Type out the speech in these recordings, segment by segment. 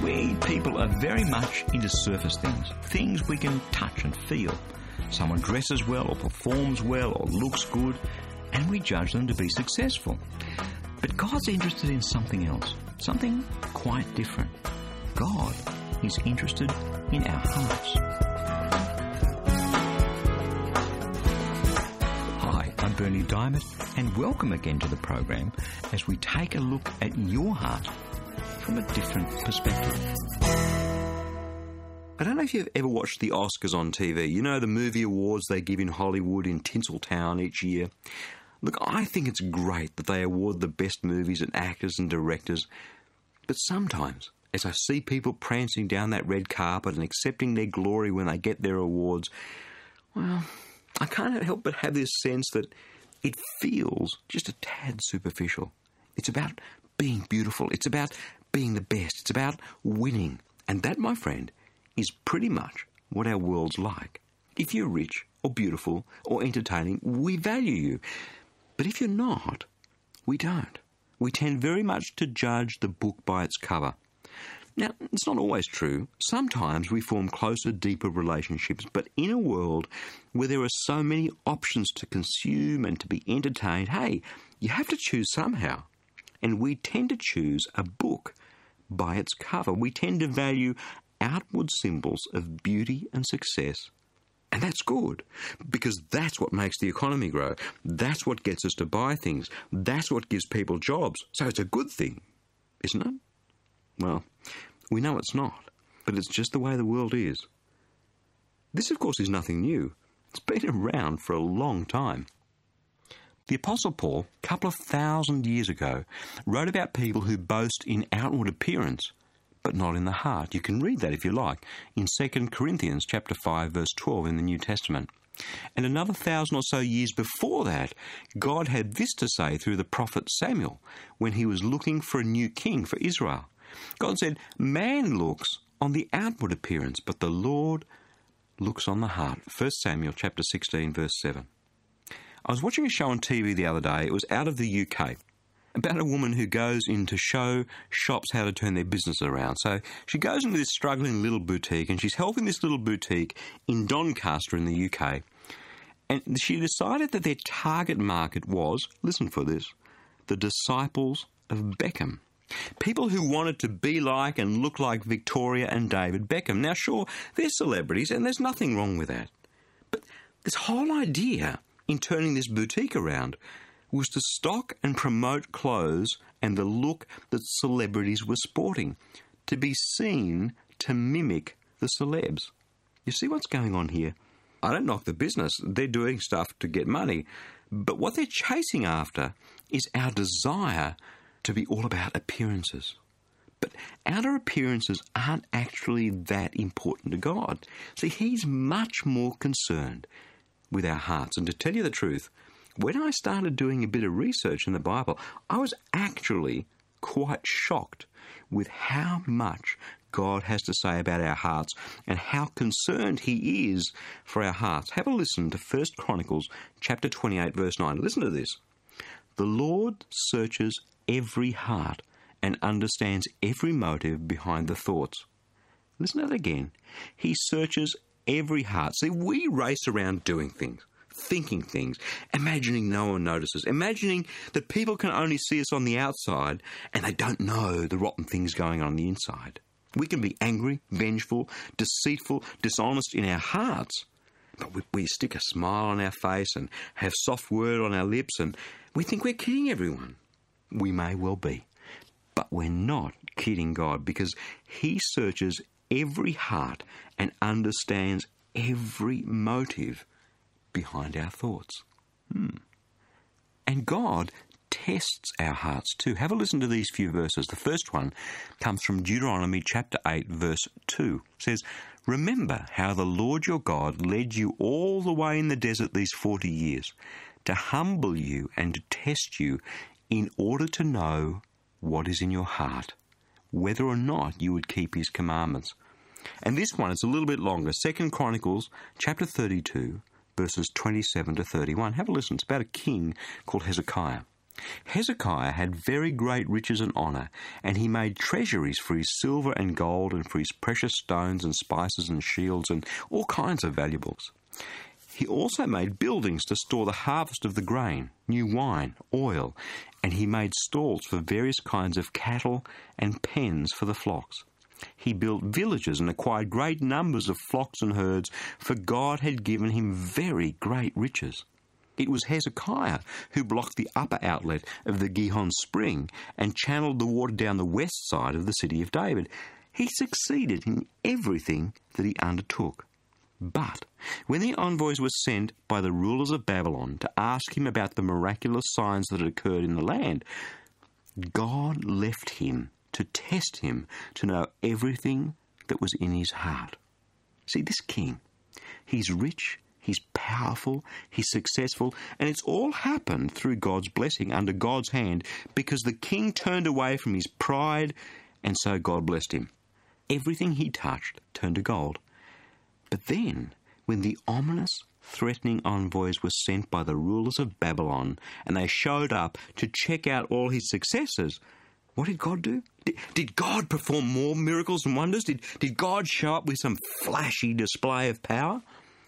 We people are very much into surface things we can touch and feel. Someone dresses well or performs well or looks good, and we judge them to be successful. But God's interested in something else, something quite different. God is interested in our hearts. Hi, I'm Bernie Diamond, and welcome again to the program as we take a look at your heart from a different perspective. I don't know if you've ever watched the Oscars on TV. You know, the movie awards they give in Hollywood in Tinseltown each year. Look, I think it's great that they award the best movies and actors and directors. But sometimes, as I see people prancing down that red carpet and accepting their glory when they get their awards, well, I can't help but have this sense that it feels just a tad superficial. It's about being beautiful. It's about being the best. It's about winning. And that, my friend, is pretty much what our world's like. If you're rich or beautiful or entertaining, we value you. But if you're not, we don't. We tend very much to judge the book by its cover. Now, it's not always true. Sometimes we form closer, deeper relationships, but in a world where there are so many options to consume and to be entertained, hey, you have to choose somehow. And we tend to choose a book by its cover. We tend to value outward symbols of beauty and success. And that's good, because that's what makes the economy grow. That's what gets us to buy things. That's what gives people jobs. So it's a good thing, isn't it? Well, we know it's not, but it's just the way the world is. This, of course, is nothing new. It's been around for a long time. The Apostle Paul, a couple of thousand years ago, wrote about people who boast in outward appearance, but not in the heart. You can read that if you like in 2 Corinthians chapter 5, verse 12 in the New Testament. And another 1,000 or so years before that, God had this to say through the prophet Samuel when he was looking for a new king for Israel. God said, "Man looks on the outward appearance, but the Lord looks on the heart." 1 Samuel chapter 16, verse 7. I was watching a show on TV the other day. It was out of the UK, about a woman who goes in to show shops how to turn their business around. So she goes into this struggling little boutique, and she's helping this little boutique in Doncaster in the UK. And she decided that their target market was, listen for this, the disciples of Beckham. People who wanted to be like and look like Victoria and David Beckham. Now, sure, they're celebrities, and there's nothing wrong with that. But this whole idea in turning this boutique around was to stock and promote clothes and the look that celebrities were sporting, to be seen to mimic the celebs. You see what's going on here? I don't knock the business. They're doing stuff to get money. But what they're chasing after is our desire to be all about appearances. But outer appearances aren't actually that important to God. See, He's much more concerned with our hearts. And to tell you the truth, when I started doing a bit of research in the Bible, I was actually quite shocked with how much God has to say about our hearts and how concerned He is for our hearts. Have a listen to 1 Chronicles chapter 28, verse 9. Listen to this. "The Lord searches every heart and understands every motive behind the thoughts." Listen to that again. He searches every heart. See, we race around doing things, thinking things, imagining no one notices, imagining that people can only see us on the outside and they don't know the rotten things going on the inside. We can be angry, vengeful, deceitful, dishonest in our hearts, but we stick a smile on our face and have soft word on our lips, and we think we're kidding everyone. We may well be, but we're not kidding God, because He searches every heart and understands every motive behind our thoughts. And God tests our hearts too. Have a listen to these few verses. The first one comes from Deuteronomy chapter 8, verse 2. It says, "Remember how the Lord your God led you all the way in the desert these 40 years, to humble you and to test you in order to know what is in your heart, whether or not you would keep His commandments." And this one is a little bit longer. 2 Chronicles chapter 32, verses 27 to 31. Have a listen. It's about a king called Hezekiah. Hezekiah had very great riches and honour, and he made treasuries for his silver and gold and for his precious stones and spices and shields and all kinds of valuables. He also made buildings to store the harvest of the grain, new wine, oil, and he made stalls for various kinds of cattle and pens for the flocks. He built villages and acquired great numbers of flocks and herds, for God had given him very great riches. It was Hezekiah who blocked the upper outlet of the Gihon spring and channeled the water down the west side of the city of David. He succeeded in everything that he undertook. But when the envoys were sent by the rulers of Babylon to ask him about the miraculous signs that had occurred in the land, God left him to test him to know everything that was in his heart. See, this king, he's rich, he's powerful, he's successful, and it's all happened through God's blessing, under God's hand, because the king turned away from his pride, and so God blessed him. Everything he touched turned to gold. But then, when the ominous, threatening envoys were sent by the rulers of Babylon, and they showed up to check out all his successes, what did God do? Did God perform more miracles and wonders? Did God show up with some flashy display of power?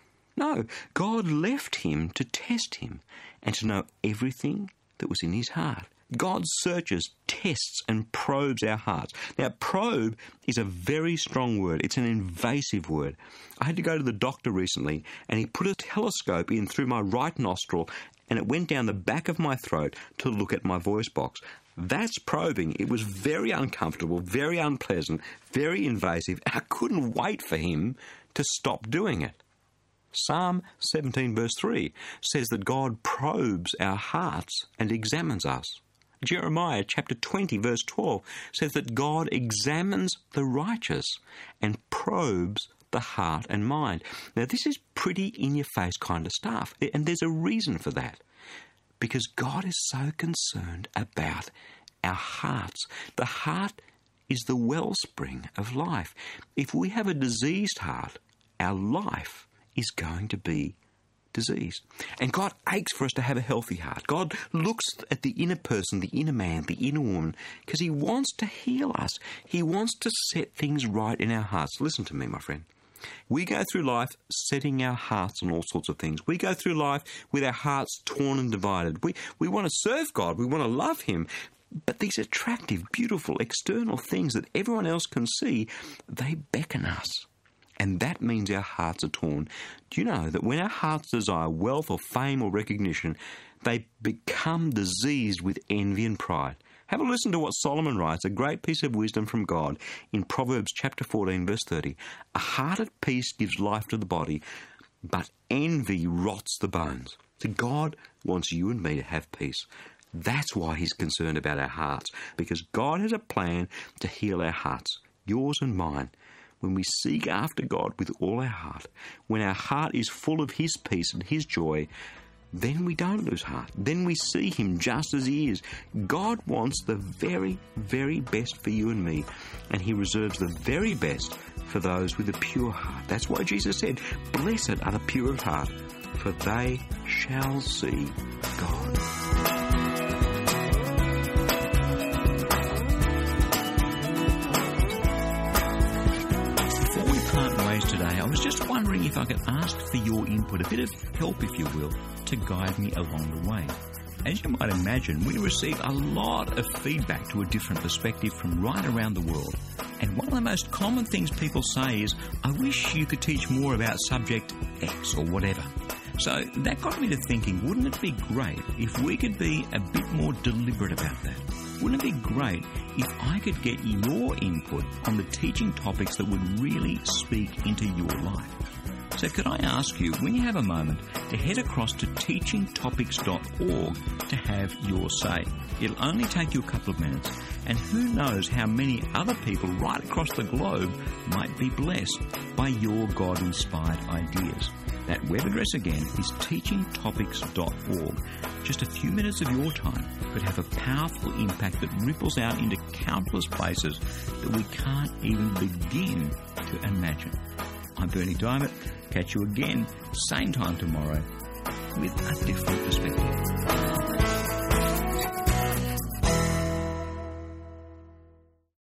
No, God left him to test him and to know everything that was in his heart. God searches, tests, and probes our hearts. Now, probe is a very strong word. It's an invasive word. I had to go to the doctor recently, and he put a telescope in through my right nostril, and it went down the back of my throat to look at my voice box. That's probing. It was very uncomfortable, very unpleasant, very invasive. I couldn't wait for him to stop doing it. Psalm 17 verse 3 says that God probes our hearts and examines us. Jeremiah chapter 20 verse 12 says that God examines the righteous and probes the heart and mind. Now this is pretty in-your-face kind of stuff, and there's a reason for that. Because God is so concerned about our hearts. The heart is the wellspring of life. If we have a diseased heart, our life is going to be diseased. And God aches for us to have a healthy heart. God looks at the inner person, the inner man, the inner woman, because he wants to heal us. He wants to set things right in our hearts. Listen to me, my friend. We go through life setting our hearts on all sorts of things. We go through life with our hearts torn and divided. We want to serve God. We want to love him. But these attractive, beautiful, external things that everyone else can see, they beckon us. And that means our hearts are torn. Do you know that when our hearts desire wealth or fame or recognition, they become diseased with envy and pride? Have a listen to what Solomon writes, a great piece of wisdom from God, in Proverbs chapter 14, verse 30. A heart at peace gives life to the body, but envy rots the bones. So God wants you and me to have peace. That's why he's concerned about our hearts, because God has a plan to heal our hearts, yours and mine. When we seek after God with all our heart, when our heart is full of his peace and his joy, then we don't lose heart. Then we see him just as he is. God wants the very, very best for you and me, and he reserves the very best for those with a pure heart. That's why Jesus said, "Blessed are the pure of heart, for they shall see God." Today, I was just wondering if I could ask for your input, a bit of help, if you will, to guide me along the way. As you might imagine, we receive a lot of feedback to a different perspective from right around the world. And one of the most common things people say is, "I wish you could teach more about subject X or whatever." So that got me to thinking, wouldn't it be great if we could be a bit more deliberate about that? Wouldn't it be great if I could get your input on the teaching topics that would really speak into your life? So could I ask you, when you have a moment, to head across to teachingtopics.org to have your say. It'll only take you a couple of minutes, and who knows how many other people right across the globe might be blessed by your God-inspired ideas. That web address again is teachingtopics.org. Just a few minutes of your time could have a powerful impact that ripples out into countless places that we can't even begin to imagine. I'm Bernie Diamond. Catch you again, same time tomorrow, with a different perspective.